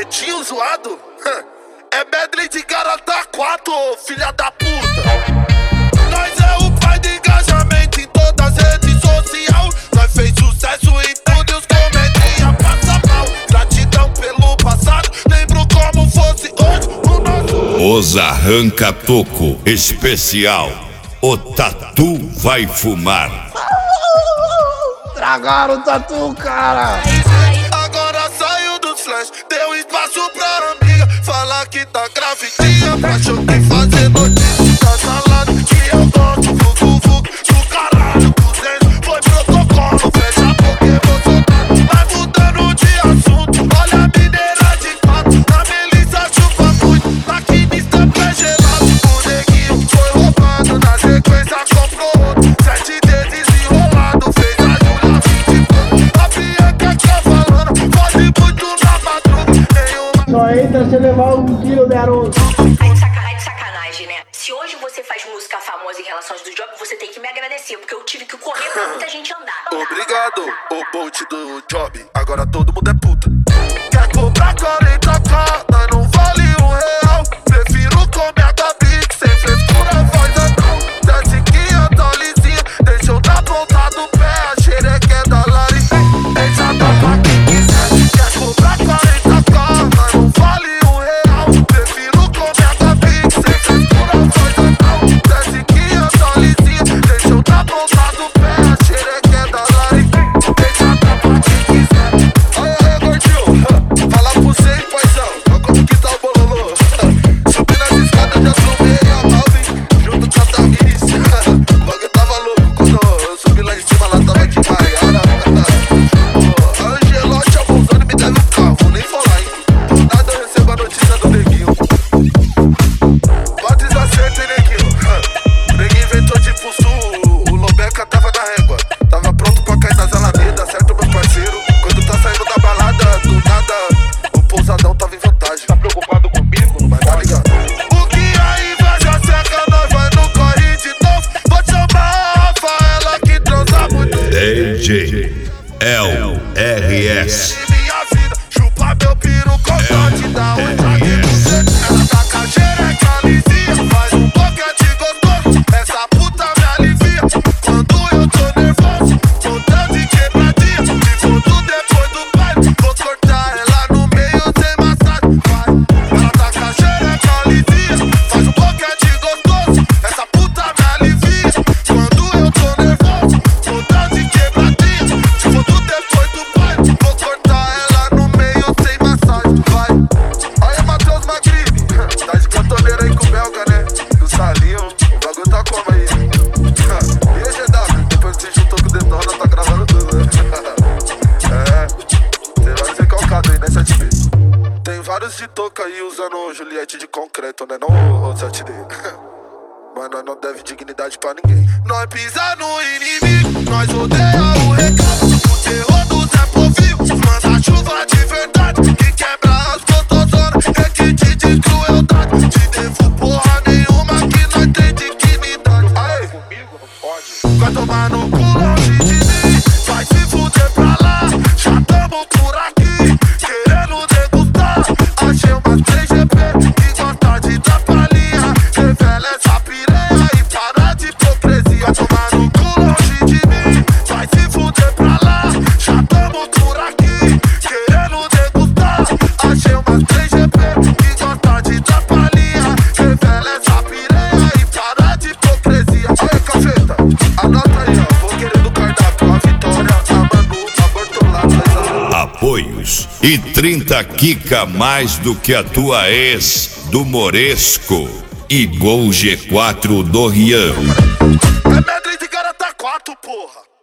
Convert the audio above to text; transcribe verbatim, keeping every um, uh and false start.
pretinho zoado? É medley de garota quatro, filha da puta. Nós é o pai do engajamento em todas as redes sociais. Nós fez sucesso em tudo e os comedinha passa mal. Gratidão pelo passado, lembro como fosse hoje o nosso. Os arranca-toco especial. O Tatu vai fumar. Tragaram o Tatu, cara. Agora saiu dos flash, deu espaço pra amiga. Falar que tá gravidinha, pra choque fazer notícia. Tá salado que eu gosto, vucu vucu do caralho. duzentos foi protocolo, fecha a boca emocionado. Vai mudando de assunto, olha a mineira de fato. Na Melissa chupa muito, na quimista pé gelado. O neguinho foi roubado, na sequência comprou outro. Sete dedos enrolado, fez a Júlia vinte e pouco. A Bianca que tá falando, pode muito na madruga. Nenhuma. Só entra se levar um quilo, garoto. Aí de saca- aí de sacanagem, né? Se hoje você faz música famosa em relações do job, você tem que me agradecer, porque eu tive que correr pra muita gente andar. Obrigado, o Bolt do job. Agora todo mundo é puta. Quer cobrar quarenta k, nós não vale um real. Prefiro comer a Gabi, que sem frescura faz anão. Desce que anda lisinha, deixa eu na ponta do pé. A xereca é da Lari, deixa dar pra quem quiser. Quer cobrar quarenta k, nós não vale um real. Prefiro comer a Gabi, que sem frescura faz anão. Desce que anda lisinha, deixa eu na ponta do pé. A xereca é da Lari, deixa dar pra quem quiser. Aí, aí, gordinho, falar pra vocês, paizão, olha como que tá o bololô. Subi nas escadas, já sumei a Malvin, junto com a Thaís. O bagulho tava louco, quando eu subi lá em cima, lá tava de Maiara. A Angelote abusando me deve um carro, vou nem falar, hein. Do nada eu recebo a notícia do neguinho. Bota desacerto, hein, neguinho. O neguinho inventou de pulso, o Lobeca tava na régua. Tava pronto pra cair nas alamedas, certo, meus parceiros? Quando tá saindo da balada, do nada, o pousadão tava em vantagem. Tá preocupado comigo? Mas tá ligado. O que a inveja seca, nós vai no corre de novo. Vou chamar a Rafaela que transa muito. D J L R S. Minha vida, chupa meu piru, constante da onde aqui no centro. Ela tá com a xereca lisinha, faz um boquete gostoso. Essa puta me alivia, quando eu tô nervoso. Tô dando de quebradinha, se for depois do baile. Vou cortar ela no meio sem massagem, vai. Ela tá com a xereca lisinha, faz um boquete gostoso. Essa puta me alivia, quando eu tô nervoso. Tô dando de quebradinha, se for depois do baile. Vou cortar ela no meio sem massagem, vai. Olha Matheus Magribe, tá de cantoneira aí com o belga, né? Do Salinho, o bagulho tá como aí? E a G W, depois que você juntou com o Detona, tá gravando tudo, né? É, você vai ser calcado aí, né, sete B? Tem vários de touca aí usando Juliette de concreto, né, não, ô sete D? Mas nós não deve dignidade pra ninguém. Nós pisa no inimigo, nós odeia o recado. O terror do Zé Povinho, manda chuva de verdade. Que quebra as protozonas, é que te diz crueldade. Te devo porra nenhuma que nós tem dignidade. Aê, comigo não pode. Vai tomar no cu longe de mim, vai se fuder pra lá. Já tamo por aqui, querendo degustar. Achei umas três G P que gosta de dar palhinha. Revela essa piranha e para de hipocrisia. Vai tomar no cu longe de mim, vai se fuder pra lá. Já tamo por aqui, querendo degustar. Achei umas três G P que gosta de dar palhinha. Revela essa piranha e para de hipocrisia. Olha, cafeta, anota aí, ó. Vou querendo cardápio, a Vitória, a Manu, a Bortolata. Apoios e trinta quica mais do que a tua ex do Moresco e Gol G quatro do Rian. É medley de garota quatro, porra.